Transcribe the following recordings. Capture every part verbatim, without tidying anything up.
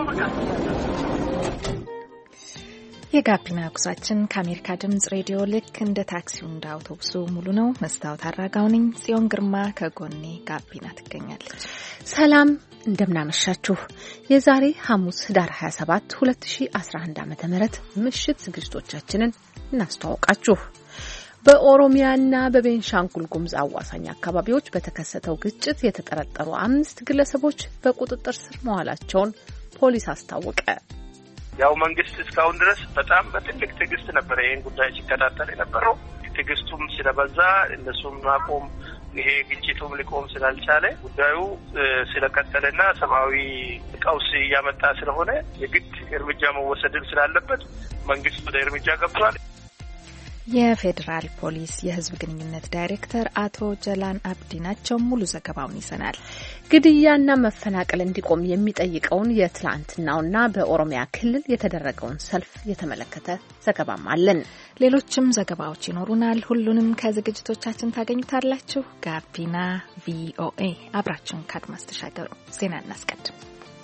የጋቢና ጉዟችን ከአሜሪካ ድምጽ ሬዲዮ ልክ እንደ ታክሲው እንደ አውቶቡሱ ሙሉ ነው። መስታወት አራጋው ነኝ። ጽዮን ግርማ ከጎኔ ጋቢና ትገኛለች። ሰላም እንደምናመሻችሁ። የዛሬ ሐሙስ ህዳር ሃያ ሰባት ሁለት ሺህ አስራ አንድ ዓመተ ምህረት ምሽት ዝግጅቶቻችንን እናስተዋውቃችሁ። በኦሮሚያና በቤንሻንጉል ጉሙዝ አዋሳኝ አካባቢዎች በተከሰተው ግጭት የተጠረጠሩ አምስት ግለሰቦች በቁጥጥር ስር መዋላቸውን ፖሊስ አስታወቀ። ያው መንግስት እስካሁን ድረስ በጣም በትልቅ ትዕግስት ነበር ይሄን ጉዳይ ሲከታተል የነበረው። ትዕግስቱም ስለበዛ እነሱም ማቆም ይሄ ግጭቱም ሊቆም ስላልቻለ ጉዳዩ ስለቀጠለና ሰብአዊ ቀውስ እያመጣ ስለሆነ የግድ እርምጃ መወሰድን ስላለበት መንግስት ወደ እርምጃ ገብቷል። የፌዴራል ፖሊስ የህዝብ ግንኙነት ዳይሬክተር አቶ ጀላን አብዲ ናቸው። ሙሉ ዘገባውን ይዘናል። ግድያና መፈናቀል እንዲቆም የሚጠይቀውን የትላንትናውና በኦሮሚያ ክልል የተደረገውን ሰልፍ የተመለከተ ዘገባም አለን። ሌሎችም ዘገባዎች ይኖሩናል። ሁሉንም ከዝግጅቶቻችን ታገኙታላችሁ። ጋቢና ቪኦኤ አብራችሁን ካድማስ ተሻገሩ። ዜና እናስቀድም።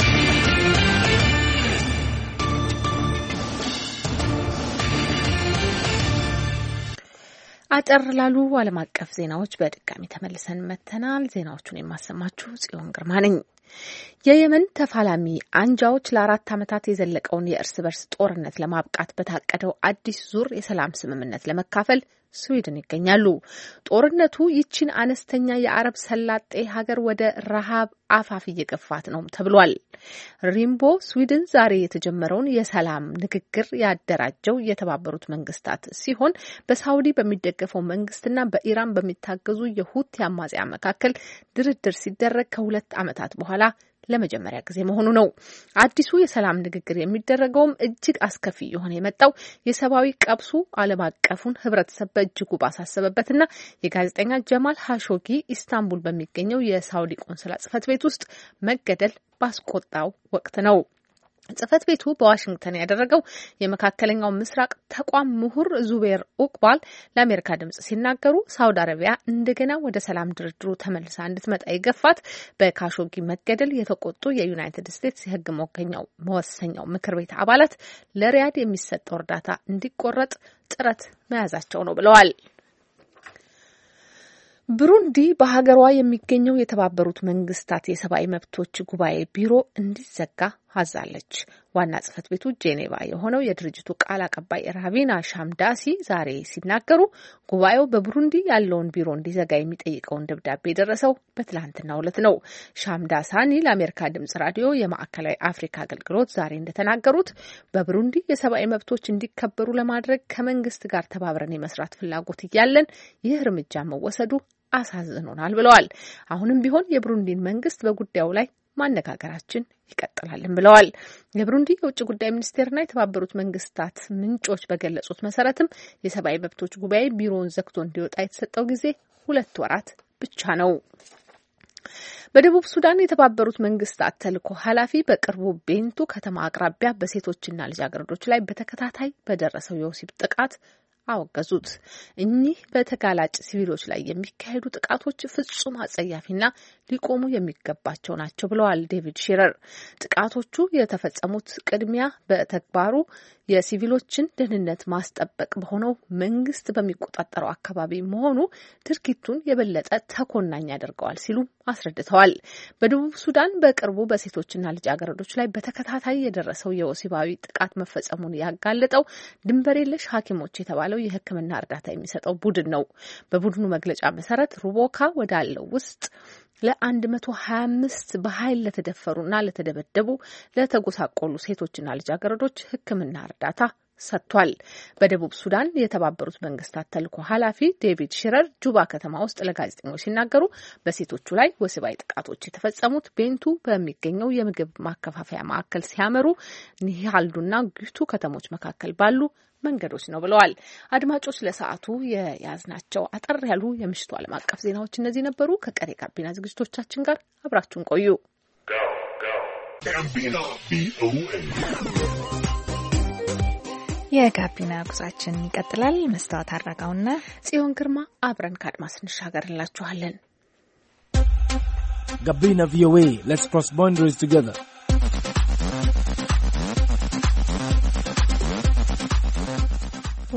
አጠር ላሉ ዓለም አቀፍ ዜናዎች በድጋሚ ተመልሰን መተናል። ዜናዎቹን የማሰማችሁ ጽዮን ግርማ ነኝ። የየመን ተፋላሚ አንጃዎች ለአራት ዓመታት የዘለቀውን የእርስ በርስ ጦርነት ለማብቃት በታቀደው አዲስ ዙር የሰላም ስምምነት ለመካፈል ስዊድን ይገኛሉ። ጦርነቱ ይቺን አነስተኛ የአረብ ሰላጤ ሀገር ወደ ረሃብ አፋፍ እየገፋት ነው ተብሏል። ሪምቦ ስዊድን ዛሬ የተጀመረውን የሰላም ንግግር ያደራጀው የተባበሩት መንግስታት ሲሆን በሳውዲ በሚደገፈው መንግስትና በኢራን በሚታገዙ የሁቲ አማጽያን መካከል ድርድር ሲደረግ ከሁለት ዓመታት በኋላ ለመጀመሪያ ጊዜ መሆኑ ነው። አዲሱ የሰላም ንግግር የሚደረገውም እጅግ አስከፊ የሆነ የመጣው የሰብአዊ ቀብሱ ዓለም አቀፉን ህብረተሰብ በእጅጉ ባሳሰበበትና የጋዜጠኛ ጀማል ሀሾጊ ኢስታንቡል በሚገኘው የሳውዲ ቆንስላ ጽሕፈት ቤት ውስጥ መገደል ባስቆጣው ወቅት ነው። ጽሕፈት ቤቱ በዋሽንግተን ያደረገው የመካከለኛው ምስራቅ ተቋም ምሁር ዙቤር ኡቅባል ለአሜሪካ ድምጽ ሲናገሩ ሳውዲ አረቢያ እንደገና ወደ ሰላም ድርድሩ ተመልሳ እንድትመጣ የገፋት በካሾጊ መገደል የተቆጡ የዩናይትድ ስቴትስ የህግ መወሰኛው መወሰኛው ምክር ቤት አባላት ለሪያድ የሚሰጠው እርዳታ እንዲቆረጥ ጥረት መያዛቸው ነው ብለዋል። ብሩንዲ በሀገሯ የሚገኘው የተባበሩት መንግስታት የሰብአዊ መብቶች ጉባኤ ቢሮ እንዲዘጋ አዛለች። ዋና ጽሕፈት ቤቱ ጄኔቫ የሆነው የድርጅቱ ቃል አቀባይ ራቪና ሻምዳሲ ዛሬ ሲናገሩ ጉባኤው በብሩንዲ ያለውን ቢሮ እንዲዘጋ የሚጠይቀውን ደብዳቤ የደረሰው በትላንትናው ዕለት ነው። ሻምዳሳኒ ለአሜሪካ ድምጽ ራዲዮ የማዕከላዊ አፍሪካ አገልግሎት ዛሬ እንደተናገሩት በብሩንዲ የሰብአዊ መብቶች እንዲከበሩ ለማድረግ ከመንግስት ጋር ተባብረን የመስራት ፍላጎት እያለን ይህ እርምጃ መወሰዱ አሳዝኖናል ብለዋል። አሁንም ቢሆን የብሩንዲን መንግስት በጉዳዩ ላይ ማነጋገራችን ይቀጥላልን ብለዋል። የብሩንዲ የውጭ ጉዳይ ሚኒስቴርና የተባበሩት መንግስታት ምንጮች በገለጹት መሰረትም የሰብአዊ መብቶች ጉባኤ ቢሮውን ዘግቶ እንዲወጣ የተሰጠው ጊዜ ሁለት ወራት ብቻ ነው። በደቡብ ሱዳን የተባበሩት መንግስታት ተልዕኮ ኃላፊ በቅርቡ ቤንቱ ከተማ አቅራቢያ በሴቶችና ልጃገረዶች ላይ በተከታታይ በደረሰው የወሲብ ጥቃት አወገዙት። እኚህ በተጋላጭ ሲቪሎች ላይ የሚካሄዱ ጥቃቶች ፍጹም አጸያፊና ሊቆሙ የሚገባቸው ናቸው ብለዋል ዴቪድ ሺረር። ጥቃቶቹ የተፈጸሙት ቅድሚያ በተግባሩ የሲቪሎችን ደህንነት ማስጠበቅ በሆነው መንግስት በሚቆጣጠረው አካባቢ መሆኑ ድርጊቱን የበለጠ ተኮናኝ ያደርገዋል ሲሉ አስረድተዋል። በደቡብ ሱዳን በቅርቡ በሴቶችና ልጃገረዶች ላይ በተከታታይ የደረሰው የወሲባዊ ጥቃት መፈጸሙን ያጋለጠው ድንበር የለሽ ሐኪሞች የተባለው የሕክምና እርዳታ የሚሰጠው ቡድን ነው። በቡድኑ መግለጫ መሰረት ሩቦካ ወዳለው ውስጥ ለአንድ መቶ ሀያ አምስት በኃይል ለተደፈሩና ለተደበደቡ ለተጎሳቆሉ ሴቶችና ልጃገረዶች ሕክምና እርዳታ ሰጥቷል። በደቡብ ሱዳን የተባበሩት መንግስታት ተልዕኮ ኃላፊ ዴቪድ ሺረር ጁባ ከተማ ውስጥ ለጋዜጠኞች ሲናገሩ በሴቶቹ ላይ ወሲባዊ ጥቃቶች የተፈጸሙት ቤንቱ በሚገኘው የምግብ ማከፋፈያ ማዕከል ሲያመሩ ኒሃልዱና ጉቱ ከተሞች መካከል ባሉ መንገዶች ነው ብለዋል። አድማጮች ለሰዓቱ የያዝናቸው አጠር ያሉ የምሽቱ ዓለም አቀፍ ዜናዎች እነዚህ ነበሩ። ከቀሪ ጋቢና ዝግጅቶቻችን ጋር አብራችሁን ቆዩ። የጋቢና ጉዟችን ይቀጥላል። መስታወት አራጋውና ጽዮን ግርማ አብረን ካድማስ እንሻገርላችኋለን። ጋቢና ቪኦኤ Let's cross boundaries together.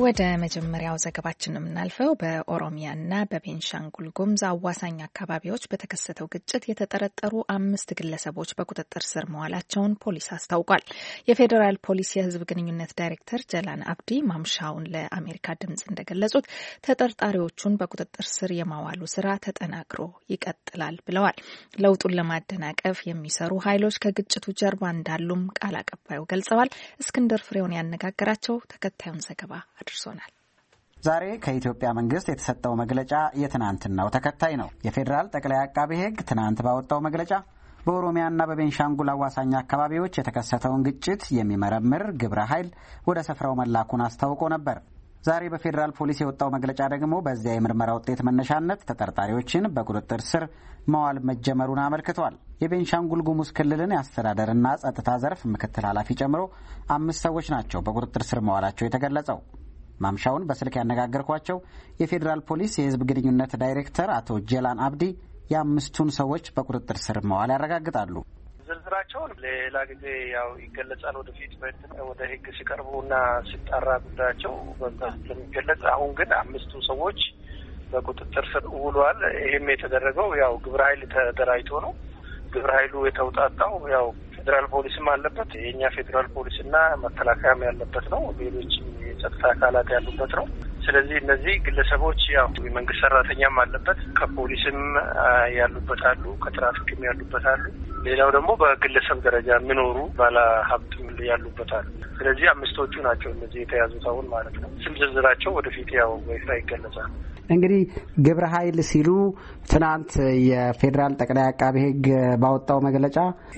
ወደ መጀመሪያው ዘገባችን የምናልፈው በኦሮሚያና በቤንሻንጉል ጉሙዝ አዋሳኝ አካባቢዎች በተከሰተው ግጭት የተጠረጠሩ አምስት ግለሰቦች በቁጥጥር ስር መዋላቸውን ፖሊስ አስታውቋል። የፌዴራል ፖሊስ የሕዝብ ግንኙነት ዳይሬክተር ጀላን አብዲ ማምሻውን ለአሜሪካ ድምጽ እንደገለጹት ተጠርጣሪዎቹን በቁጥጥር ስር የማዋሉ ስራ ተጠናክሮ ይቀጥላል ብለዋል። ለውጡን ለማደናቀፍ የሚሰሩ ኃይሎች ከግጭቱ ጀርባ እንዳሉም ቃል አቀባዩ ገልጸዋል። እስክንድር ፍሬውን ያነጋገራቸው ተከታዩን ዘገባ አድርሶናል። ዛሬ ከኢትዮጵያ መንግስት የተሰጠው መግለጫ የትናንትናው ተከታይ ነው። የፌዴራል ጠቅላይ አቃቤ ሕግ ትናንት ባወጣው መግለጫ በኦሮሚያና በቤንሻንጉል አዋሳኝ አካባቢዎች የተከሰተውን ግጭት የሚመረምር ግብረ ኃይል ወደ ስፍራው መላኩን አስታውቆ ነበር። ዛሬ በፌዴራል ፖሊስ የወጣው መግለጫ ደግሞ በዚያ የምርመራ ውጤት መነሻነት ተጠርጣሪዎችን በቁጥጥር ስር መዋል መጀመሩን አመልክቷል። የቤንሻንጉል ጉሙዝ ክልልን የአስተዳደርና ጸጥታ ዘርፍ ምክትል ኃላፊ ጨምሮ አምስት ሰዎች ናቸው በቁጥጥር ስር መዋላቸው የተገለጸው። ማምሻውን በስልክ ያነጋገርኳቸው የፌዴራል ፖሊስ የሕዝብ ግንኙነት ዳይሬክተር አቶ ጀላን አብዲ የአምስቱን ሰዎች በቁጥጥር ስር መዋል ያረጋግጣሉ። ዝርዝራቸውን ሌላ ጊዜ ያው ይገለጻል። ወደፊት ወደ ሕግ ሲቀርቡና ሲጣራ ጉዳያቸው ስለሚገለጽ፣ አሁን ግን አምስቱ ሰዎች በቁጥጥር ስር ውሏል። ይህም የተደረገው ያው ግብረ ኃይል ተደራጅቶ ነው። ግብረ ኃይሉ የተውጣጣው ያው ፌዴራል ፖሊስም አለበት፣ የእኛ ፌዴራል ፖሊስና መከላከያም ያለበት ነው። ሌሎችም የጸጥታ አካላት ያሉበት ነው። ስለዚህ እነዚህ ግለሰቦች ያው የመንግስት ሰራተኛም አለበት፣ ከፖሊስም ያሉበት አሉ፣ ከትራፊክም ያሉበት አሉ። ሌላው ደግሞ በግለሰብ ደረጃ የሚኖሩ ባለ ሀብትም ያሉበት አሉ። ስለዚህ አምስቶቹ ናቸው እነዚህ የተያዙት አሁን ማለት ነው። ስም ዝርዝራቸው ወደፊት ያው በይፋ ይገለጻል። እንግዲህ ግብረ ኃይል ሲሉ ትናንት የፌዴራል ጠቅላይ አቃቤ ሕግ ባወጣው መግለጫ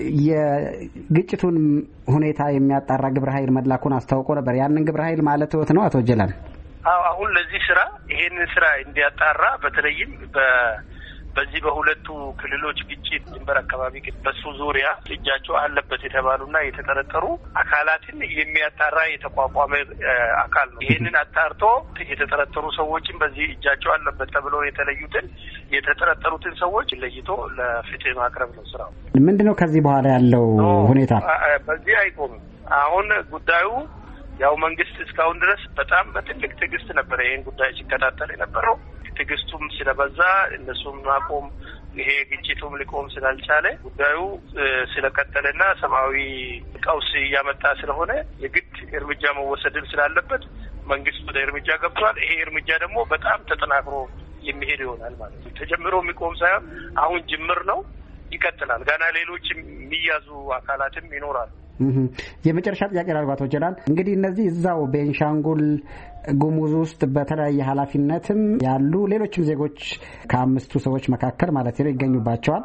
የግጭቱን ሁኔታ የሚያጣራ ግብረ ኃይል መላኩን አስታውቆ ነበር። ያንን ግብረ ኃይል ማለት ነው አቶ ጀላን? አዎ፣ አሁን ለዚህ ስራ ይሄንን ስራ እንዲያጣራ በተለይም በ በዚህ በሁለቱ ክልሎች ግጭት ድንበር አካባቢ በሱ ዙሪያ እጃቸው አለበት የተባሉና የተጠረጠሩ አካላትን የሚያጣራ የተቋቋመ አካል ነው። ይህንን አጣርቶ የተጠረጠሩ ሰዎችን በዚህ እጃቸው አለበት ተብሎ የተለዩትን የተጠረጠሩትን ሰዎች ለይቶ ለፍትህ ማቅረብ ነው ስራው። ምንድነው ከዚህ በኋላ ያለው ሁኔታ? በዚህ አይቆምም። አሁን ጉዳዩ ያው መንግስት እስካሁን ድረስ በጣም በትልቅ ትዕግስት ነበረ ይህን ጉዳይ ሲከታተል የነበረው። ትዕግስቱም ስለበዛ እነሱም ማቆም ይሄ ግጭቱም ሊቆም ስላልቻለ ጉዳዩ ስለቀጠለና ሰብአዊ ቀውስ እያመጣ ስለሆነ የግድ እርምጃ መወሰድን ስላለበት መንግስት ወደ እርምጃ ገብቷል። ይሄ እርምጃ ደግሞ በጣም ተጠናክሮ የሚሄድ ይሆናል ማለት ነው። ተጀምሮ የሚቆም ሳይሆን አሁን ጅምር ነው፣ ይቀጥላል። ገና ሌሎች የሚያዙ አካላትም ይኖራሉ። የመጨረሻ ጥያቄ አቶ ጀላል፣ እንግዲህ እነዚህ እዛው ቤንሻንጉል ጉሙዝ ውስጥ በተለያየ ኃላፊነትም ያሉ ሌሎችም ዜጎች ከአምስቱ ሰዎች መካከል ማለት ነው ይገኙባቸዋል።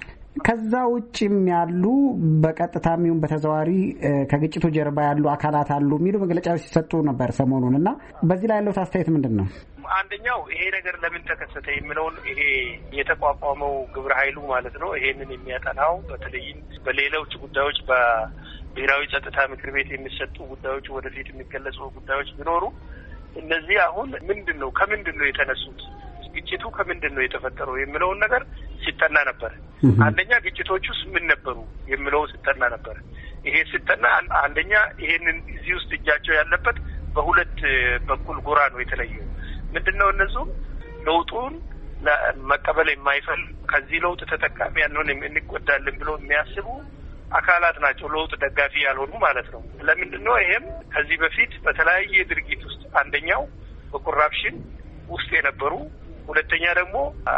ከዛ ውጭም ያሉ በቀጥታም ይሁን በተዘዋዋሪ ከግጭቱ ጀርባ ያሉ አካላት አሉ የሚሉ መግለጫዎች ሲሰጡ ነበር ሰሞኑን እና በዚህ ላይ ያለው አስተያየት ምንድን ነው? አንደኛው ይሄ ነገር ለምን ተከሰተ የሚለውን ይሄ የተቋቋመው ግብረ ኃይሉ ማለት ነው ይሄንን የሚያጠናው በተለይም በሌሎች ጉዳዮች በብሔራዊ ጸጥታ ምክር ቤት የሚሰጡ ጉዳዮች ወደፊት የሚገለጹ ጉዳዮች ቢኖሩ እነዚህ አሁን ምንድን ነው ከምንድን ነው የተነሱት ግጭቱ ከምንድን ነው የተፈጠረው የሚለውን ነገር ሲጠና ነበር። አንደኛ ግጭቶቹስ ምን ነበሩ የሚለው ሲጠና ነበር። ይሄ ሲጠና አንደኛ ይሄንን እዚህ ውስጥ እጃቸው ያለበት በሁለት በኩል ጎራ ነው የተለየው። ምንድነው እነሱ ለውጡን መቀበል የማይፈልጉ ከዚህ ለውጥ ተጠቃሚ ያልሆን እንጎዳለን ብሎ የሚያስቡ አካላት ናቸው፣ ለውጥ ደጋፊ ያልሆኑ ማለት ነው። ለምንድነው ይሄም ከዚህ በፊት በተለያየ ድርጊት ውስጥ አንደኛው በኮራፕሽን ውስጥ የነበሩ፣ ሁለተኛ ደግሞ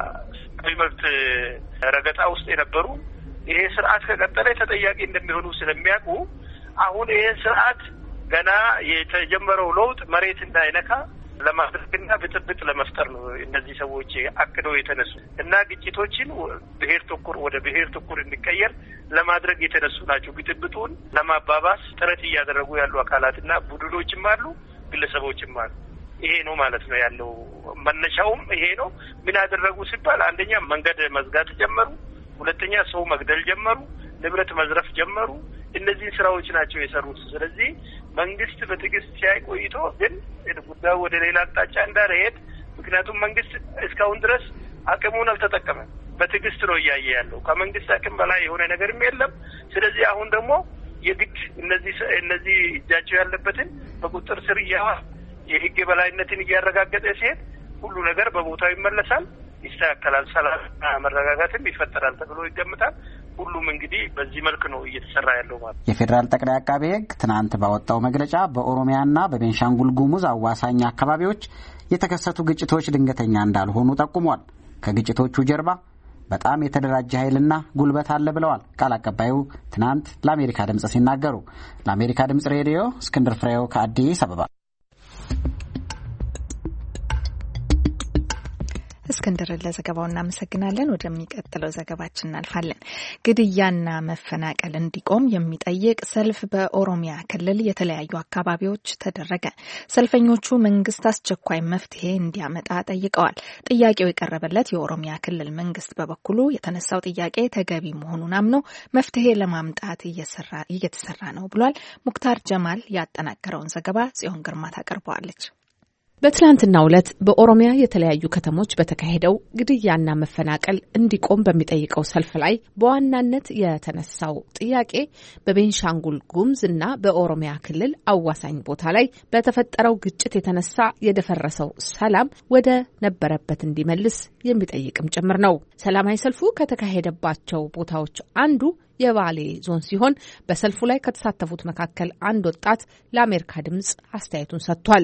በመብት ረገጣ ውስጥ የነበሩ ይሄ ስርዓት ከቀጠለ ተጠያቂ እንደሚሆኑ ስለሚያውቁ አሁን ይሄ ስርዓት ገና የተጀመረው ለውጥ መሬት እንዳይነካ ለማድረግና ብጥብጥ ለመፍጠር ነው እነዚህ ሰዎች አቅደው የተነሱ እና ግጭቶችን ብሔር ተኮር ወደ ብሔር ተኮር እንዲቀየር ለማድረግ የተነሱ ናቸው። ብጥብጡን ለማባባስ ጥረት እያደረጉ ያሉ አካላትና ቡድኖችም አሉ፣ ግለሰቦችም አሉ። ይሄ ነው ማለት ነው ያለው መነሻውም ይሄ ነው። ምን ያደረጉ ሲባል አንደኛ መንገድ መዝጋት ጀመሩ፣ ሁለተኛ ሰው መግደል ጀመሩ፣ ንብረት መዝረፍ ጀመሩ። እነዚህ ስራዎች ናቸው የሰሩት። ስለዚህ መንግስት በትዕግስት ሲያይ ቆይቶ ግን ጉዳዩ ወደ ሌላ አቅጣጫ እንዳይሄድ፣ ምክንያቱም መንግስት እስካሁን ድረስ አቅሙን አልተጠቀመም። በትዕግስት ነው እያየ ያለው። ከመንግስት አቅም በላይ የሆነ ነገርም የለም። ስለዚህ አሁን ደግሞ የግድ እነዚህ እነዚህ እጃቸው ያለበትን በቁጥጥር ስር እያዋል የህግ በላይነትን እያረጋገጠ ሲሄድ ሁሉ ነገር በቦታው ይመለሳል፣ ይስተካከላል፣ ሰላምና መረጋጋትም ይፈጠራል ተብሎ ይገምታል። ሁሉም እንግዲህ በዚህ መልክ ነው እየተሰራ ያለው ማለት። የፌዴራል ጠቅላይ አቃቤ ሕግ ትናንት ባወጣው መግለጫ በኦሮሚያና በቤንሻንጉል ጉሙዝ አዋሳኝ አካባቢዎች የተከሰቱ ግጭቶች ድንገተኛ እንዳልሆኑ ጠቁሟል። ከግጭቶቹ ጀርባ በጣም የተደራጀ ኃይልና ጉልበት አለ ብለዋል ቃል አቀባዩ ትናንት ለአሜሪካ ድምጽ ሲናገሩ። ለአሜሪካ ድምጽ ሬዲዮ እስክንድር ፍሬው ከአዲስ አበባ። እስክንድርን ለዘገባው እናመሰግናለን። ወደሚቀጥለው ዘገባችን እናልፋለን። ግድያና መፈናቀል እንዲቆም የሚጠይቅ ሰልፍ በኦሮሚያ ክልል የተለያዩ አካባቢዎች ተደረገ። ሰልፈኞቹ መንግስት አስቸኳይ መፍትሄ እንዲያመጣ ጠይቀዋል። ጥያቄው የቀረበለት የኦሮሚያ ክልል መንግስት በበኩሉ የተነሳው ጥያቄ ተገቢ መሆኑን አምኖ መፍትሄ ለማምጣት እየተሰራ ነው ብሏል። ሙክታር ጀማል ያጠናቀረውን ዘገባ ጽዮን ግርማ ታቀርበዋለች። በትላንትናው ዕለት በኦሮሚያ የተለያዩ ከተሞች በተካሄደው ግድያና መፈናቀል እንዲቆም በሚጠይቀው ሰልፍ ላይ በዋናነት የተነሳው ጥያቄ በቤንሻንጉል ጉሙዝ እና በኦሮሚያ ክልል አዋሳኝ ቦታ ላይ በተፈጠረው ግጭት የተነሳ የደፈረሰው ሰላም ወደ ነበረበት እንዲመልስ የሚጠይቅም ጭምር ነው። ሰላማዊ ሰልፉ ከተካሄደባቸው ቦታዎች አንዱ የባሌ ዞን ሲሆን በሰልፉ ላይ ከተሳተፉት መካከል አንድ ወጣት ለአሜሪካ ድምጽ አስተያየቱን ሰጥቷል።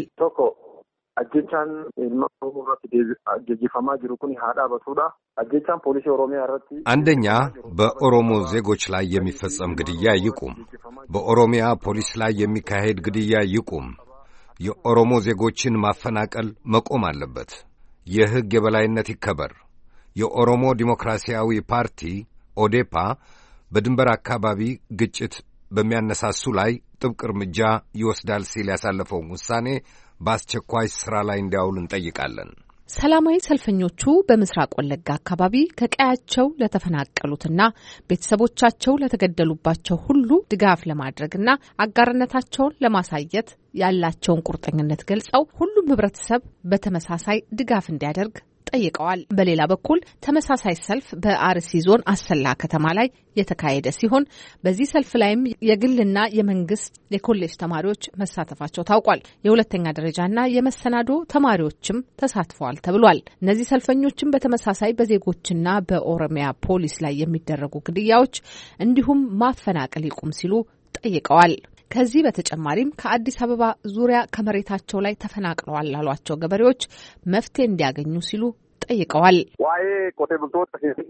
አጀቻን ኢልማውራት ጀጂፋማ ጅሩኩን ሃዳ በሱዳ አጀቻን ፖሊስ ኦሮሚያ አረቲ አንደኛ በኦሮሞ ዜጎች ላይ የሚፈጸም ግድያ ይቁም። በኦሮሚያ ፖሊስ ላይ የሚካሄድ ግድያ ይቁም። የኦሮሞ ዜጎችን ማፈናቀል መቆም አለበት። የሕግ የበላይነት ይከበር። የኦሮሞ ዲሞክራሲያዊ ፓርቲ ኦዴፓ በድንበር አካባቢ ግጭት በሚያነሳሱ ላይ ጥብቅ እርምጃ ይወስዳል ሲል ያሳለፈውን ውሳኔ በአስቸኳይ ስራ ላይ እንዲያውል እንጠይቃለን። ሰላማዊ ሰልፈኞቹ በምስራቅ ወለጋ አካባቢ ከቀያቸው ለተፈናቀሉትና ቤተሰቦቻቸው ለተገደሉባቸው ሁሉ ድጋፍ ለማድረግና አጋርነታቸውን ለማሳየት ያላቸውን ቁርጠኝነት ገልጸው ሁሉም ህብረተሰብ በተመሳሳይ ድጋፍ እንዲያደርግ ጠይቀዋል። በሌላ በኩል ተመሳሳይ ሰልፍ በአርሲ ዞን አሰላ ከተማ ላይ የተካሄደ ሲሆን በዚህ ሰልፍ ላይም የግልና የመንግስት የኮሌጅ ተማሪዎች መሳተፋቸው ታውቋል። የሁለተኛ ደረጃና የመሰናዶ ተማሪዎችም ተሳትፈዋል ተብሏል። እነዚህ ሰልፈኞችም በተመሳሳይ በዜጎችና በኦሮሚያ ፖሊስ ላይ የሚደረጉ ግድያዎች እንዲሁም ማፈናቀል ይቁም ሲሉ ጠይቀዋል። ከዚህ በተጨማሪም ከአዲስ አበባ ዙሪያ ከመሬታቸው ላይ ተፈናቅለዋል ላሏቸው ገበሬዎች መፍትሄ እንዲያገኙ ሲሉ ጠይቀዋል። ዋይ ቆቴ ብልቶት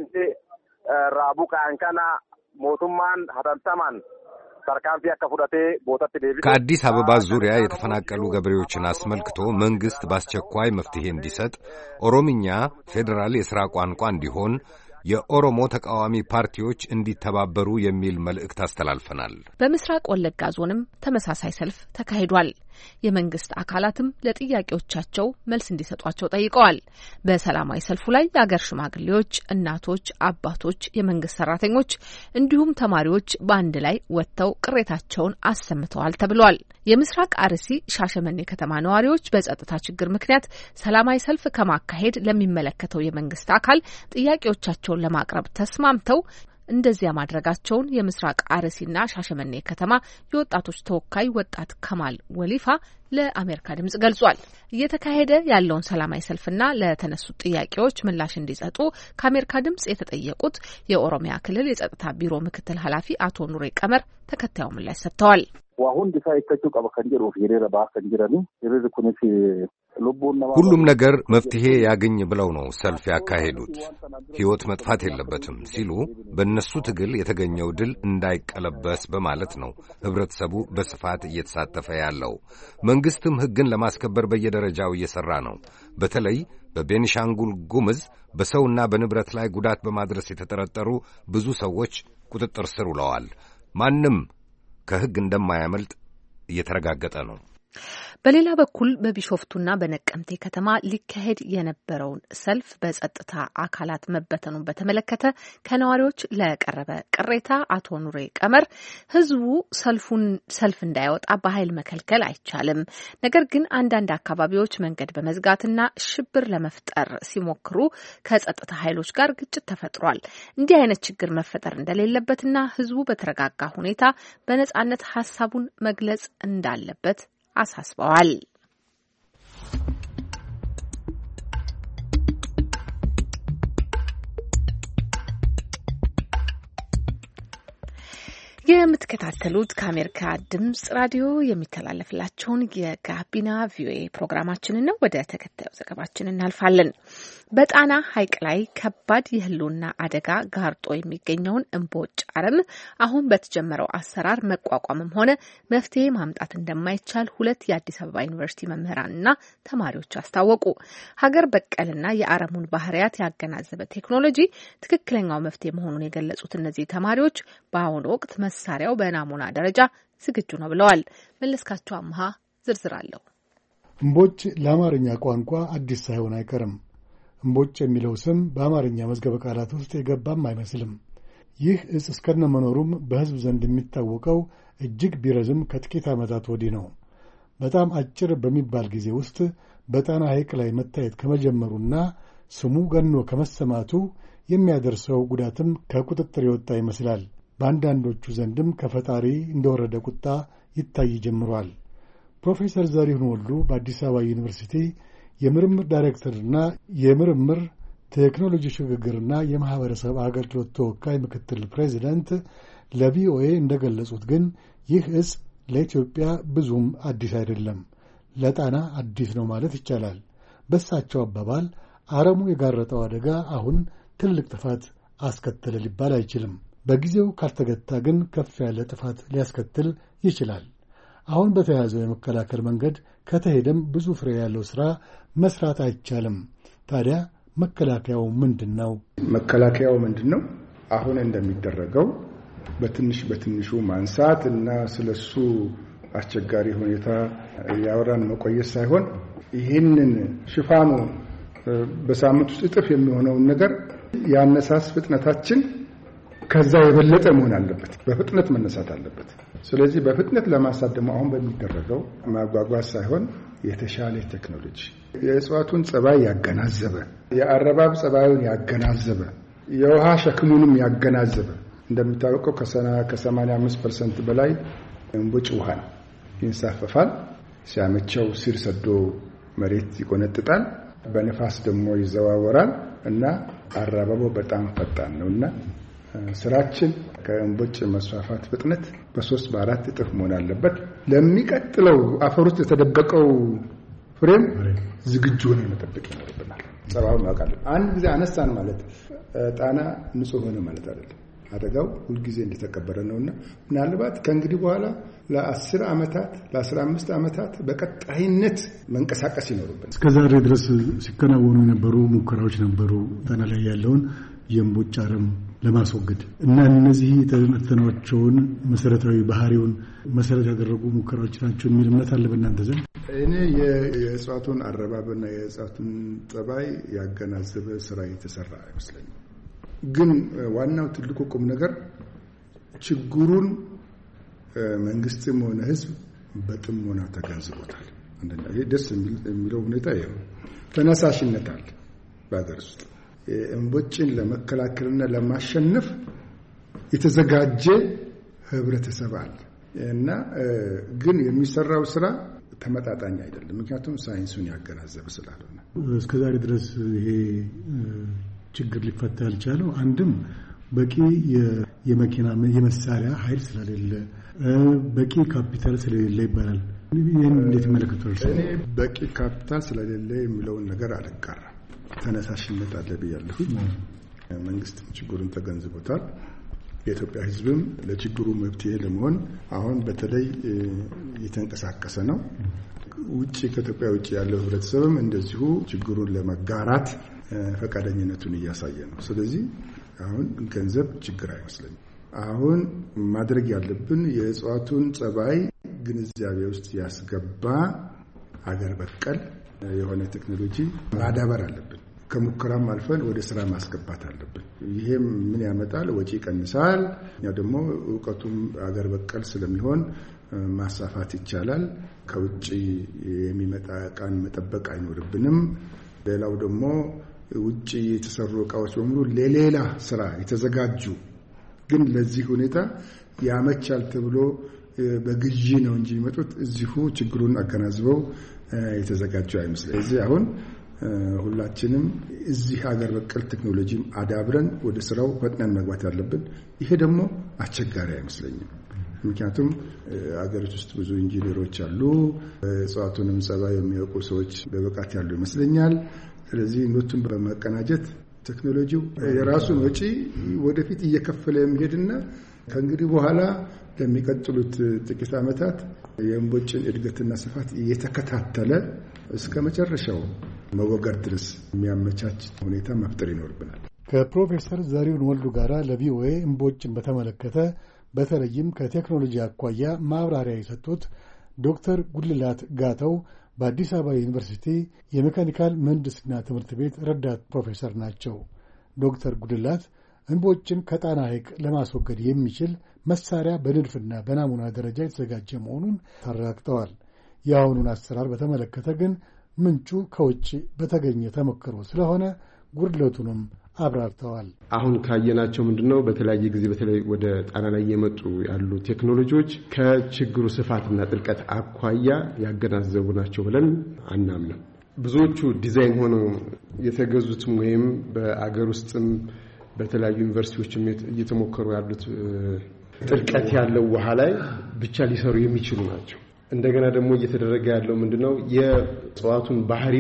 ራቡ ካንካና ሞቱማን ሀዳልታማን ሰርካንፊ አከፉዳቴ ቦታቴ ዴቪድ ከአዲስ አበባ ዙሪያ የተፈናቀሉ ገበሬዎችን አስመልክቶ መንግስት በአስቸኳይ መፍትሄ እንዲሰጥ፣ ኦሮምኛ ፌዴራል የሥራ ቋንቋ እንዲሆን የኦሮሞ ተቃዋሚ ፓርቲዎች እንዲተባበሩ የሚል መልእክት አስተላልፈናል። በምስራቅ ወለጋ ዞንም ተመሳሳይ ሰልፍ ተካሂዷል። የመንግስት አካላትም ለጥያቄዎቻቸው መልስ እንዲሰጧቸው ጠይቀዋል። በሰላማዊ ሰልፉ ላይ የአገር ሽማግሌዎች፣ እናቶች፣ አባቶች፣ የመንግስት ሰራተኞች እንዲሁም ተማሪዎች በአንድ ላይ ወጥተው ቅሬታቸውን አሰምተዋል ተብሏል። የምስራቅ አርሲ ሻሸመኔ ከተማ ነዋሪዎች በጸጥታ ችግር ምክንያት ሰላማዊ ሰልፍ ከማካሄድ ለሚመለከተው የመንግስት አካል ጥያቄዎቻቸውን ለማቅረብ ተስማምተው እንደዚያ ማድረጋቸውን የምስራቅ አርሲና ሻሸመኔ ከተማ የወጣቶች ተወካይ ወጣት ከማል ወሊፋ ለአሜሪካ ድምጽ ገልጿል። እየተካሄደ ያለውን ሰላማዊ ሰልፍና ለተነሱት ጥያቄዎች ምላሽ እንዲሰጡ ከአሜሪካ ድምጽ የተጠየቁት የኦሮሚያ ክልል የጸጥታ ቢሮ ምክትል ኃላፊ አቶ ኑሬ ቀመር ተከታዩ ምላሽ ሰጥተዋል። ዋሁን ዲሳ ይከቹ ቀበ ከንጀሩ ፊሬራ ባከንጀራኒ ሬዝ ኩነሲ ሁሉም ነገር መፍትሄ ያገኝ ብለው ነው ሰልፍ ያካሄዱት። ሕይወት መጥፋት የለበትም ሲሉ በእነሱ ትግል የተገኘው ድል እንዳይቀለበስ በማለት ነው ህብረተሰቡ በስፋት እየተሳተፈ ያለው። መንግስትም ሕግን ለማስከበር በየደረጃው እየሰራ ነው። በተለይ በቤኒሻንጉል ጉሙዝ በሰውና በንብረት ላይ ጉዳት በማድረስ የተጠረጠሩ ብዙ ሰዎች ቁጥጥር ስር ውለዋል። ማንም ከሕግ እንደማያመልጥ እየተረጋገጠ ነው። በሌላ በኩል በቢሾፍቱና በነቀምቴ ከተማ ሊካሄድ የነበረውን ሰልፍ በጸጥታ አካላት መበተኑን በተመለከተ ከነዋሪዎች ለቀረበ ቅሬታ አቶ ኑሬ ቀመር ህዝቡ ሰልፉን ሰልፍ እንዳይወጣ በኃይል መከልከል አይቻልም፣ ነገር ግን አንዳንድ አካባቢዎች መንገድ በመዝጋትና ሽብር ለመፍጠር ሲሞክሩ ከጸጥታ ኃይሎች ጋር ግጭት ተፈጥሯል። እንዲህ አይነት ችግር መፈጠር እንደሌለበትና ህዝቡ በተረጋጋ ሁኔታ በነጻነት ሀሳቡን መግለጽ እንዳለበት አሳስበዋል። የምትከታተሉት ከአሜሪካ ድምጽ ራዲዮ የሚተላለፍላችሁን የጋቢና ቪኦኤ ፕሮግራማችንን ነው። ወደ ተከታዩ ዘገባችን እናልፋለን። በጣና ሐይቅ ላይ ከባድ የህልውና አደጋ ጋርጦ የሚገኘውን እምቦጭ አረም አሁን በተጀመረው አሰራር መቋቋምም ሆነ መፍትሄ ማምጣት እንደማይቻል ሁለት የአዲስ አበባ ዩኒቨርሲቲ መምህራንና ተማሪዎች አስታወቁ። ሀገር በቀልና የአረሙን ባህሪያት ያገናዘበ ቴክኖሎጂ ትክክለኛው መፍትሄ መሆኑን የገለጹት እነዚህ ተማሪዎች በአሁኑ ወቅት መሳሪያው በናሙና ደረጃ ዝግጁ ነው ብለዋል። መለስካቸው አምሃ ዝርዝር አለው። እምቦጭ ለአማርኛ ቋንቋ አዲስ ሳይሆን አይቀርም። እምቦጭ የሚለው ስም በአማርኛ መዝገበ ቃላት ውስጥ የገባም አይመስልም። ይህ እጽ እስከነመኖሩም በሕዝብ ዘንድ የሚታወቀው እጅግ ቢረዝም ከጥቂት ዓመታት ወዲህ ነው። በጣም አጭር በሚባል ጊዜ ውስጥ በጣና ሐይቅ ላይ መታየት ከመጀመሩና ስሙ ገኖ ከመሰማቱ የሚያደርሰው ጉዳትም ከቁጥጥር የወጣ ይመስላል። በአንዳንዶቹ ዘንድም ከፈጣሪ እንደወረደ ቁጣ ይታይ ጀምሯል። ፕሮፌሰር ዘሪሁን ወሉ በአዲስ አበባ ዩኒቨርሲቲ የምርምር ዳይሬክተርና የምርምር ቴክኖሎጂ ሽግግርና የማህበረሰብ አገልግሎት ተወካይ ምክትል ፕሬዚዳንት ለቪኦኤ እንደገለጹት ግን ይህ እጽ ለኢትዮጵያ ብዙም አዲስ አይደለም፣ ለጣና አዲስ ነው ማለት ይቻላል። በሳቸው አባባል አረሙ የጋረጠው አደጋ አሁን ትልቅ ጥፋት አስከተለ ሊባል አይችልም። በጊዜው ካልተገታ ግን ከፍ ያለ ጥፋት ሊያስከትል ይችላል። አሁን በተያዘው የመከላከል መንገድ ከተሄደም ብዙ ፍሬ ያለው ሥራ መስራት አይቻልም። ታዲያ መከላከያው ምንድን ነው? መከላከያው ምንድን ነው? አሁን እንደሚደረገው በትንሽ በትንሹ ማንሳት እና ስለሱ አስቸጋሪ ሁኔታ ያወራን መቆየት ሳይሆን ይህንን ሽፋኑ በሳምንት ውስጥ እጥፍ የሚሆነውን ነገር ያነሳስ ፍጥነታችን ከዛ የበለጠ መሆን አለበት። በፍጥነት መነሳት አለበት። ስለዚህ በፍጥነት ለማሳት ደግሞ አሁን በሚደረገው ማጓጓዝ ሳይሆን የተሻለ ቴክኖሎጂ የእጽዋቱን ጸባይ ያገናዘበ፣ የአረባብ ጸባዩን ያገናዘበ፣ የውሃ ሸክሙንም ያገናዘበ እንደሚታወቀው ከሰና ከሰማንያ አምስት ፐርሰንት በላይ እምቦጭ ውሃ ነው። ይንሳፈፋል። ሲያመቸው ስር ሰዶ መሬት ይቆነጥጣል። በነፋስ ደግሞ ይዘዋወራል እና አረባቡ በጣም ፈጣን ነውና ስራችን ከእምቦጭ መስፋፋት ፍጥነት በሶስት በአራት እጥፍ መሆን አለበት። ለሚቀጥለው አፈር ውስጥ የተደበቀው ፍሬም ዝግጁ ሆነ መጠበቅ ይኖርብናል። ጸባውን ማውቃለን። አንድ ጊዜ አነሳን ማለት ጣና ንጹህ ሆነ ማለት አይደለም። አደጋው ሁልጊዜ እንደተቀበረ ነውና ምናልባት ከእንግዲህ በኋላ ለአስር ዓመታት ለአስራ አምስት ዓመታት በቀጣይነት መንቀሳቀስ ይኖርብናል። እስከዛሬ ድረስ ሲከናወኑ የነበሩ ሙከራዎች ነበሩ ጣና ላይ ያለውን የእምቦጭ አረም ለማስወገድ እና እነዚህ የተነተናቸውን መሰረታዊ ባህሪውን መሰረት ያደረጉ ሙከራዎች ናቸው የሚል እምነት አለ በእናንተ ዘንድ? እኔ የእጽዋቱን አረባብና የእጽዋቱን ጠባይ ያገናዘበ ስራ የተሰራ አይመስለኝም። ግን ዋናው ትልቁ ቁም ነገር ችግሩን መንግስትም ሆነ ህዝብ በጥሞና ተገንዝቦታል። አንደኛ ይሄ ደስ የሚለው ሁኔታ ይሄ ተነሳሽነት አለ በአገር ውስጥ እምቦጭን ለመከላከልና ለማሸነፍ የተዘጋጀ ህብረተሰብ አለ እና ግን የሚሰራው ስራ ተመጣጣኝ አይደለም። ምክንያቱም ሳይንሱን ያገናዘበ ስላልሆነ እስከዛሬ ድረስ ይሄ ችግር ሊፈታ ያልቻለው አንድም በቂ የመኪና የመሳሪያ ኃይል ስለሌለ፣ በቂ ካፒታል ስለሌለ ይባላል። ይሄን እንዴት መለከቷል? እኔ በቂ ካፒታል ስለሌለ የሚለውን ነገር አልጋራም። ተነሳሽነት አለ ብያለሁ። መንግስት ችግሩን ተገንዝቦታል። የኢትዮጵያ ህዝብም ለችግሩ መፍትሄ ለመሆን አሁን በተለይ እየተንቀሳቀሰ ነው። ውጪ ከኢትዮጵያ ውጪ ያለው ህብረተሰብም እንደዚሁ ችግሩን ለመጋራት ፈቃደኝነቱን እያሳየ ነው። ስለዚህ አሁን ገንዘብ ችግር አይመስለኝም። አሁን ማድረግ ያለብን የእጽዋቱን ጸባይ ግንዛቤ ውስጥ ያስገባ አገር በቀል የሆነ ቴክኖሎጂ ማዳበር አለብን። ከሙከራም አልፈን ወደ ስራ ማስገባት አለብን። ይሄም ምን ያመጣል? ወጪ ይቀንሳል። ያ ደግሞ ዕውቀቱም አገር በቀል ስለሚሆን ማሳፋት ይቻላል። ከውጪ የሚመጣ ዕቃን መጠበቅ አይኖርብንም። ሌላው ደግሞ ውጪ የተሰሩ ዕቃዎች በሙሉ ለሌላ ስራ የተዘጋጁ ግን ለዚህ ሁኔታ ያመቻል ተብሎ በግዢ ነው እንጂ የሚመጡት እዚሁ ችግሩን አገናዝበው የተዘጋጁ አይመስልም። እዚህ አሁን ሁላችንም እዚህ ሀገር በቀል ቴክኖሎጂም አዳብረን ወደ ስራው ፈጥነን መግባት ያለብን። ይሄ ደግሞ አስቸጋሪ አይመስለኝም። ምክንያቱም አገሪቱ ውስጥ ብዙ ኢንጂነሮች አሉ፣ እጽዋቱንም ጸባይ የሚያውቁ ሰዎች በብቃት ያሉ ይመስለኛል። ስለዚህ ሁለቱን በመቀናጀት ቴክኖሎጂው የራሱን ወጪ ወደፊት እየከፈለ የሚሄድና ከእንግዲህ በኋላ ለሚቀጥሉት ጥቂት ዓመታት የእምቦጭን እድገትና ስፋት እየተከታተለ እስከ መጨረሻው መወገድ ድረስ የሚያመቻች ሁኔታ መፍጠር ይኖርብናል። ከፕሮፌሰር ዘሪሁን ወልዱ ጋር ለቪኦኤ እምቦጭን በተመለከተ በተለይም ከቴክኖሎጂ አኳያ ማብራሪያ የሰጡት ዶክተር ጉልላት ጋተው በአዲስ አበባ ዩኒቨርሲቲ የሜካኒካል ምህንድስና ትምህርት ቤት ረዳት ፕሮፌሰር ናቸው። ዶክተር ጉልላት እምቦጭን ከጣና ሐይቅ ለማስወገድ የሚችል መሳሪያ በንድፍና በናሙና ደረጃ የተዘጋጀ መሆኑን ተረጋግጠዋል። የአሁኑን አሰራር በተመለከተ ግን ምንጩ ከውጭ በተገኘ ተሞክሮ ስለሆነ ጉድለቱንም አብራርተዋል። አሁን ካየናቸው ምንድነው በተለያየ ጊዜ በተለይ ወደ ጣና ላይ የመጡ ያሉ ቴክኖሎጂዎች ከችግሩ ስፋትና ጥልቀት አኳያ ያገናዘቡ ናቸው ብለን አናምንም። ብዙዎቹ ዲዛይን ሆነው የተገዙትም ወይም በአገር ውስጥም በተለያዩ ዩኒቨርሲቲዎችም እየተሞከሩ ያሉት ጥልቀት ያለው ውሃ ላይ ብቻ ሊሰሩ የሚችሉ ናቸው። እንደገና ደግሞ እየተደረገ ያለው ምንድነው የእጽዋቱን ባህሪ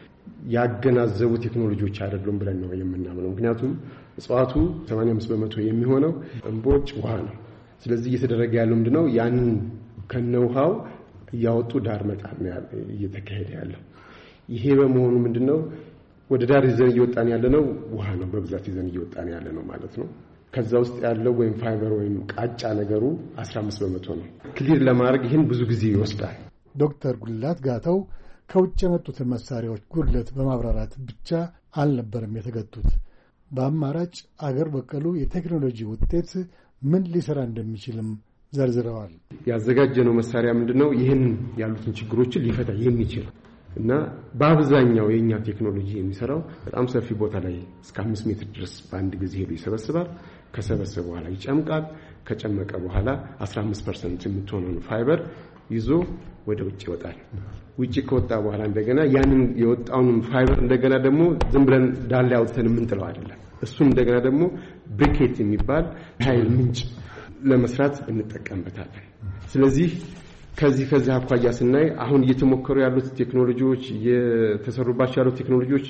ያገናዘቡ ቴክኖሎጂዎች አይደሉም ብለን ነው የምናምነው። ምክንያቱም እጽዋቱ ሰማንያ አምስት በመቶ የሚሆነው እምቦጭ ውሃ ነው። ስለዚህ እየተደረገ ያለው ምንድነው ያንን ከነውሃው እያወጡ ዳር መጣል ነው እየተካሄደ ያለው። ይሄ በመሆኑ ምንድነው ወደ ዳር ይዘን እየወጣን ያለነው ውሃ ነው በብዛት ይዘን እየወጣን ያለነው ማለት ነው። ከዛ ውስጥ ያለው ወይም ፋይበር ወይም ቃጫ ነገሩ አስራ አምስት በመቶ ነው። ክሊር ለማድረግ ይህን ብዙ ጊዜ ይወስዳል። ዶክተር ጉልላት ጋተው ከውጭ የመጡትን መሳሪያዎች ጉድለት በማብራራት ብቻ አልነበረም የተገቱት። በአማራጭ አገር በቀሉ የቴክኖሎጂ ውጤት ምን ሊሰራ እንደሚችልም ዘርዝረዋል። ያዘጋጀነው መሳሪያ ምንድነው ይህን ያሉትን ችግሮችን ሊፈታ የሚችል እና በአብዛኛው የኛ ቴክኖሎጂ የሚሰራው በጣም ሰፊ ቦታ ላይ እስከ አምስት ሜትር ድረስ በአንድ ጊዜ ሄዶ ይሰበስባል። ከሰበሰበ በኋላ ይጨምቃል። ከጨመቀ በኋላ አስራ አምስት ፐርሰንት የምትሆነውን ፋይበር ይዞ ወደ ውጭ ይወጣል። ውጭ ከወጣ በኋላ እንደገና ያንን የወጣውን ፋይበር እንደገና ደግሞ ዝም ብለን ዳል ላይ አውጥተን የምንጥለው አይደለም። እሱን እንደገና ደግሞ ብሪኬት የሚባል ኃይል ምንጭ ለመስራት እንጠቀምበታለን። ስለዚህ ከዚህ ከዚህ አኳያ ስናይ አሁን እየተሞከሩ ያሉት ቴክኖሎጂዎች እየተሰሩባቸው ያሉት ቴክኖሎጂዎች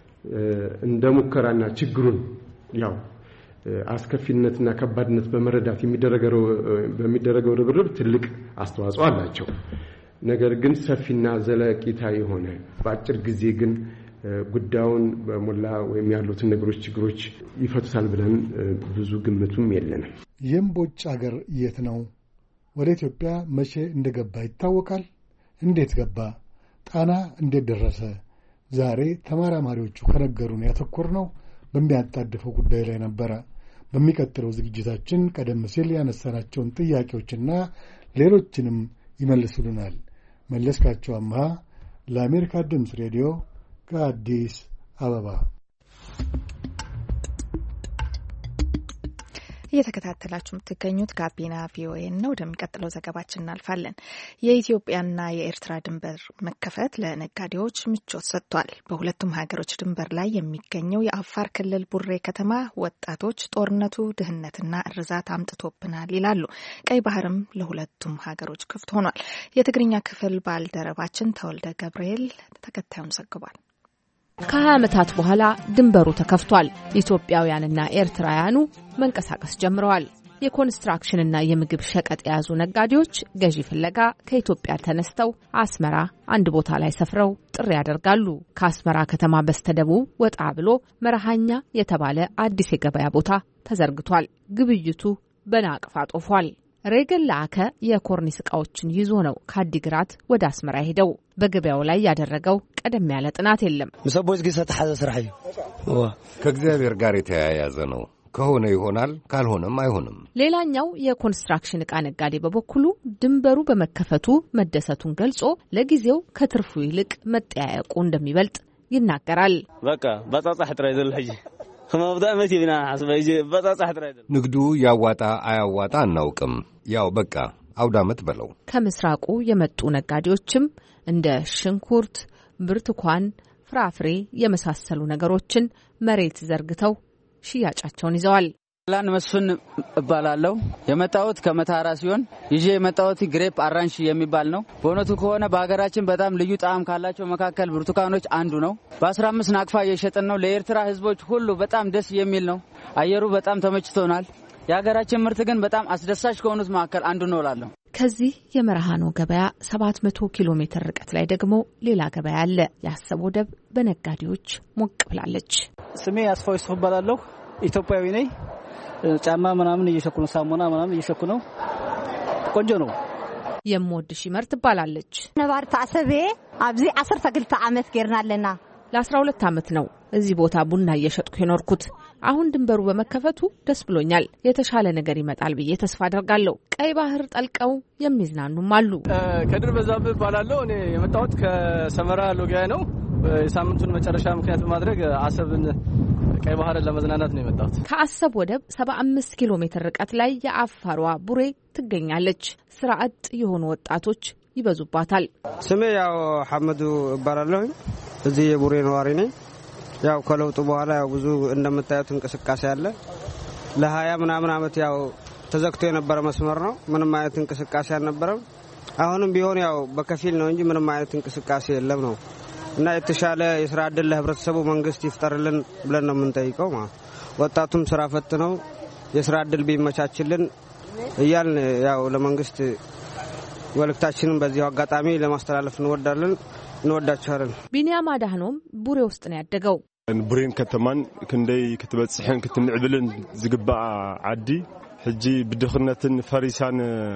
እንደሙከራና ችግሩን ያው አስከፊነትና ከባድነት በመረዳት የሚደረገው በሚደረገው ርብርብ ትልቅ አስተዋጽኦ አላቸው። ነገር ግን ሰፊና ዘለቂታ የሆነ በአጭር ጊዜ ግን ጉዳዩን በሞላ ወይም ያሉትን ነገሮች ችግሮች ይፈቱታል ብለን ብዙ ግምቱም የለንም። የእምቦጭ አገር የት ነው? ወደ ኢትዮጵያ መቼ እንደገባ ይታወቃል? እንዴት ገባ? ጣና እንዴት ደረሰ? ዛሬ ተመራማሪዎቹ ከነገሩን ያተኮርነው በሚያጣድፈው ጉዳይ ላይ ነበረ። በሚቀጥለው ዝግጅታችን ቀደም ሲል ያነሳናቸውን ጥያቄዎችና ሌሎችንም ይመልሱልናል። መለስካቸው አምሃ ለአሜሪካ ድምፅ ሬዲዮ ከአዲስ አበባ። እየተከታተላችሁ የምትገኙት ጋቢና ቪኦኤ ነው። ወደሚቀጥለው ዘገባችን እናልፋለን። የኢትዮጵያና የኤርትራ ድንበር መከፈት ለነጋዴዎች ምቾት ሰጥቷል። በሁለቱም ሀገሮች ድንበር ላይ የሚገኘው የአፋር ክልል ቡሬ ከተማ ወጣቶች ጦርነቱ ድህነትና እርዛት አምጥቶብናል ይላሉ። ቀይ ባህርም ለሁለቱም ሀገሮች ክፍት ሆኗል። የትግርኛ ክፍል ባልደረባችን ተወልደ ገብርኤል ተከታዩን ዘግቧል። ከሀያ ዓመታት በኋላ ድንበሩ ተከፍቷል። ኢትዮጵያውያንና ኤርትራውያኑ መንቀሳቀስ ጀምረዋል። የኮንስትራክሽንና የምግብ ሸቀጥ የያዙ ነጋዴዎች ገዢ ፍለጋ ከኢትዮጵያ ተነስተው አስመራ አንድ ቦታ ላይ ሰፍረው ጥሪ ያደርጋሉ። ከአስመራ ከተማ በስተደቡብ ወጣ ብሎ መርሃኛ የተባለ አዲስ የገበያ ቦታ ተዘርግቷል። ግብይቱ በናቅፋ ጦፏል። ሬገን ላከ የኮርኒስ ዕቃዎችን ይዞ ነው ከአዲግራት ወደ አስመራ ሄደው። በገበያው ላይ ያደረገው ቀደም ያለ ጥናት የለም። ምሰቦች ግሰ ተሐዘ ስራይ ከእግዚአብሔር ጋር የተያያዘ ነው። ከሆነ ይሆናል፣ ካልሆነም አይሆንም። ሌላኛው የኮንስትራክሽን ዕቃ ነጋዴ በበኩሉ ድንበሩ በመከፈቱ መደሰቱን ገልጾ ለጊዜው ከትርፉ ይልቅ መጠያየቁ እንደሚበልጥ ይናገራል። በቃ በጻጻህ ትራይ ዘልሐጂ ከመብዳእ መቲብና ሐስበይ በጻጻህ ትራይ ንግዱ ያዋጣ አያዋጣ አናውቅም። ያው በቃ አውዳመት በለው። ከምስራቁ የመጡ ነጋዴዎችም እንደ ሽንኩርት፣ ብርቱካን፣ ፍራፍሬ የመሳሰሉ ነገሮችን መሬት ዘርግተው ሽያጫቸውን ይዘዋል። ላን መስፍን እባላለሁ። የመጣሁት ከመታራ ሲሆን ይዤ የመጣሁት ግሬፕ አራንሽ የሚባል ነው። በእውነቱ ከሆነ በሀገራችን በጣም ልዩ ጣዕም ካላቸው መካከል ብርቱካኖች አንዱ ነው። በአስራ አምስት ናቅፋ እየሸጥን ነው። ለኤርትራ ህዝቦች ሁሉ በጣም ደስ የሚል ነው። አየሩ በጣም ተመችቶናል። የሀገራችን ምርት ግን በጣም አስደሳች ከሆኑት መካከል አንዱ ነው እላለሁ። ከዚህ የመርሃኖ ገበያ ሰባት መቶ ኪሎ ሜትር ርቀት ላይ ደግሞ ሌላ ገበያ አለ። የአሰብ ወደብ በነጋዴዎች ሞቅ ብላለች። ስሜ አስፋው ይስፋ እባላለሁ። ኢትዮጵያዊ ነኝ። ጫማ ምናምን እየሸኩ ነው። ሳሙና ምናምን እየሸኩ ነው። ቆንጆ ነው። የምወድሽ ይመር ትባላለች። ነባር ታሰበ አብዚ አስር ተግልተ ዓመት ገርናለና ለአስራ ሁለት ዓመት ነው እዚህ ቦታ ቡና እየሸጥኩ የኖርኩት። አሁን ድንበሩ በመከፈቱ ደስ ብሎኛል። የተሻለ ነገር ይመጣል ብዬ ተስፋ አደርጋለሁ። ቀይ ባህር ጠልቀው የሚዝናኑም አሉ። ከድር በዛብህ እባላለሁ። እኔ የመጣሁት ከሰመራ ሎጊያ ነው። የሳምንቱን መጨረሻ ምክንያት በማድረግ አሰብን ቀይ ባህርን ለመዝናናት ነው የመጣሁት። ከአሰብ ወደብ ሰባ አምስት ኪሎ ሜትር ርቀት ላይ የአፋሯ ቡሬ ትገኛለች። ስራ አጥ የሆኑ ወጣቶች ይበዙባታል። ስሜ ያው ሐመዱ እባላለሁ። እዚህ የቡሬ ነዋሪ ነኝ። ያው ከለውጡ በኋላ ያው ብዙ እንደምታዩት እንቅስቃሴ አለ። ለሀያ ምናምን ዓመት ያው ተዘግቶ የነበረ መስመር ነው። ምንም አይነት እንቅስቃሴ አልነበረም። አሁንም ቢሆን ያው በከፊል ነው እንጂ ምንም አይነት እንቅስቃሴ የለም ነው እና የተሻለ የስራ ዕድል ለህብረተሰቡ መንግስት ይፍጠርልን ብለን ነው የምንጠይቀው። ማለት ወጣቱም ስራ ፈት ነው። የስራ ዕድል ቢመቻችልን እያልን ያው ለመንግስት መልእክታችንን በዚህ አጋጣሚ ለማስተላለፍ እንወዳለን እንወዳቸዋለን። ቢኒያም አዳህኖም ቡሬ ውስጥ ነው ያደገው። ቡሬን ከተማን ክንደይ ክትበጽሕን ክትንዕብልን ዝግባእ ዓዲ ሕጂ ብድኽነትን ፈሪሳን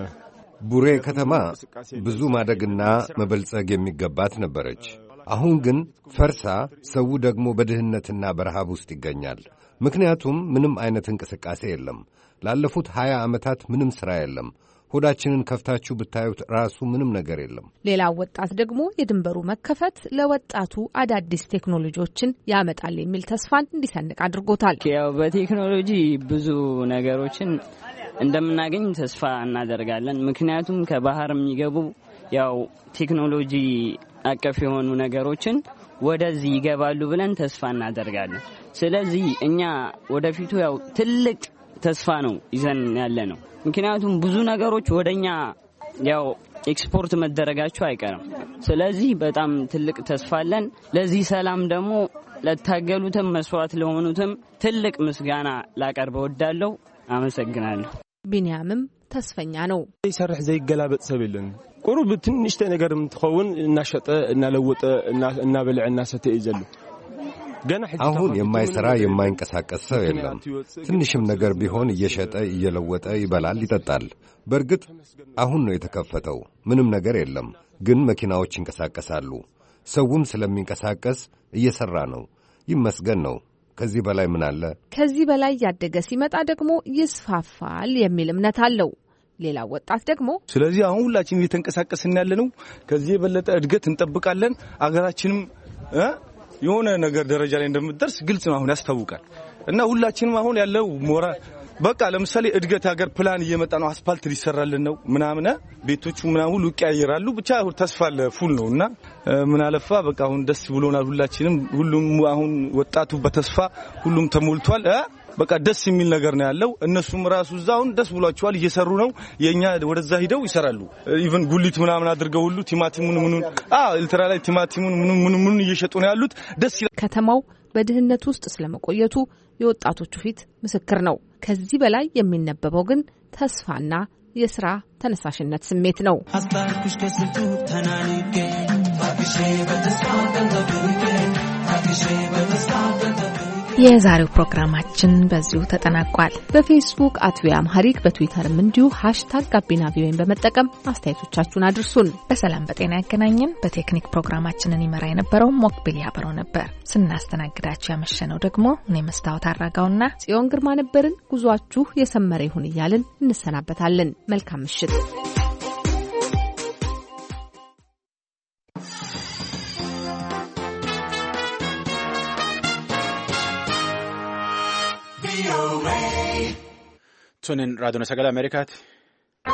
ቡሬ ከተማ ብዙ ማደግና መበልጸግ የሚገባት ነበረች። አሁን ግን ፈርሳ ሰው ደግሞ በድህነትና በረሃብ ውስጥ ይገኛል። ምክንያቱም ምንም አይነት እንቅስቃሴ የለም። ላለፉት ሀያ ዓመታት ምንም ሥራ የለም። ሆዳችንን ከፍታችሁ ብታዩት ራሱ ምንም ነገር የለም። ሌላው ወጣት ደግሞ የድንበሩ መከፈት ለወጣቱ አዳዲስ ቴክኖሎጂዎችን ያመጣል የሚል ተስፋን እንዲሰንቅ አድርጎታል። ያው በቴክኖሎጂ ብዙ ነገሮችን እንደምናገኝ ተስፋ እናደርጋለን። ምክንያቱም ከባህር የሚገቡ ያው ቴክኖሎጂ አቀፍ የሆኑ ነገሮችን ወደዚህ ይገባሉ ብለን ተስፋ እናደርጋለን። ስለዚህ እኛ ወደፊቱ ያው ትልቅ ተስፋ ነው ይዘን ያለ ነው። ምክንያቱም ብዙ ነገሮች ወደኛ ያው ኤክስፖርት መደረጋቸው አይቀርም። ስለዚህ በጣም ትልቅ ተስፋ አለን። ለዚህ ሰላም ደግሞ ለታገሉትም መስዋዕት ለሆኑትም ትልቅ ምስጋና ላቀርብ እወዳለሁ። አመሰግናለሁ። ቢኒያምም ተስፈኛ ነው። ይሰርሕ ዘይገላበጥ ሰብ የለን ቁሩብ ትንሽተ ነገር ምትኸውን እናሸጠ እናለወጠ እናበልዕ እናሰተ ይዘሉ አሁን የማይሰራ የማይንቀሳቀስ ሰው የለም። ትንሽም ነገር ቢሆን እየሸጠ እየለወጠ ይበላል፣ ይጠጣል። በእርግጥ አሁን ነው የተከፈተው። ምንም ነገር የለም፣ ግን መኪናዎች ይንቀሳቀሳሉ። ሰውም ስለሚንቀሳቀስ እየሰራ ነው። ይመስገን ነው። ከዚህ በላይ ምን አለ? ከዚህ በላይ ያደገ ሲመጣ ደግሞ ይስፋፋል የሚል እምነት አለው። ሌላ ወጣት ደግሞ ስለዚህ አሁን ሁላችንም እየተንቀሳቀስን ያለነው ከዚህ የበለጠ እድገት እንጠብቃለን። አገራችንም የሆነ ነገር ደረጃ ላይ እንደምትደርስ ግልጽ ነው አሁን ያስታውቃል። እና ሁላችንም አሁን ያለው ሞራ በቃ ለምሳሌ እድገት ሀገር ፕላን እየመጣ ነው። አስፋልት ሊሰራልን ነው ምናምን ቤቶቹ ምናምን ሁሉ ይቀያየራሉ። ብቻ ተስፋ አለ ፉል ነው እና ምን አለፋ በቃ አሁን ደስ ብሎናል ሁላችንም። ሁሉም አሁን ወጣቱ በተስፋ ሁሉም ተሞልቷል። በቃ ደስ የሚል ነገር ነው ያለው። እነሱም ራሱ እዛውን ደስ ብሏቸዋል፣ እየሰሩ ነው። የኛ ወደዛ ሄደው ይሰራሉ። ኢቭን ጉሊት ምናምን አድርገው ሁሉ ቲማቲሙን ምኑን አዎ ኤልትራ ላይ ቲማቲሙን ምኑን ምኑን ምኑን እየሸጡ ነው ያሉት። ደስ ይላል። ከተማው በድህነት ውስጥ ስለመቆየቱ የወጣቶቹ ፊት ምስክር ነው። ከዚህ በላይ የሚነበበው ግን ተስፋና የሥራ ተነሳሽነት ስሜት ነው። አስታርኩሽ ከስልቱ ተናንቄ ታክሼ በተስፋ ተንጠብቄ ታክሼ በተስፋ የዛሬው ፕሮግራማችን በዚሁ ተጠናቋል። በፌስቡክ አት ቪኦኤ አምሃሪክ በትዊተርም እንዲሁ ሃሽታግ ጋቢና ቪኦኤን በመጠቀም አስተያየቶቻችሁን አድርሱን። በሰላም በጤና ያገናኘን። በቴክኒክ ፕሮግራማችንን ይመራ የነበረው ሞክቢል ያበረው ነበር። ስናስተናግዳችሁ ያመሸነው ደግሞ እኔ መስታወት አራጋውና ጽዮን ግርማ ነበርን። ጉዟችሁ የሰመረ ይሁን እያልን እንሰናበታለን። መልካም ምሽት። Sunin raadiyoo sagalee Ameerikaati.